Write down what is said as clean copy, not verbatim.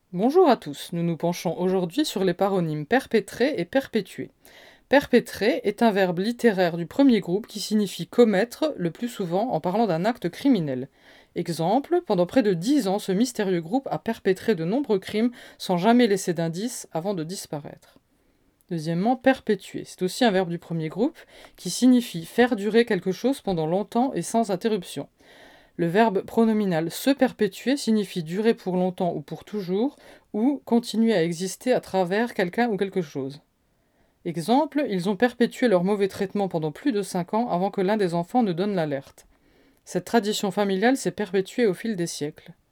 Bonjour à tous, nous nous penchons aujourd'hui sur les paronymes perpétrer et perpétuer. Perpétrer est un verbe littéraire du premier groupe qui signifie commettre, le plus souvent en parlant d'un acte criminel. Exemple, pendant près de 10 ans, ce mystérieux groupe a perpétré de nombreux crimes sans jamais laisser d'indices avant de disparaître. Deuxièmement, perpétuer, c'est aussi un verbe du premier groupe qui signifie faire durer quelque chose pendant longtemps et sans interruption. Le verbe pronominal se perpétuer signifie durer pour longtemps ou pour toujours, ou continuer à exister à travers quelqu'un ou quelque chose. Exemple, ils ont perpétué leur mauvais traitement pendant plus de 5 ans avant que l'un des enfants ne donne l'alerte. Cette tradition familiale s'est perpétuée au fil des siècles.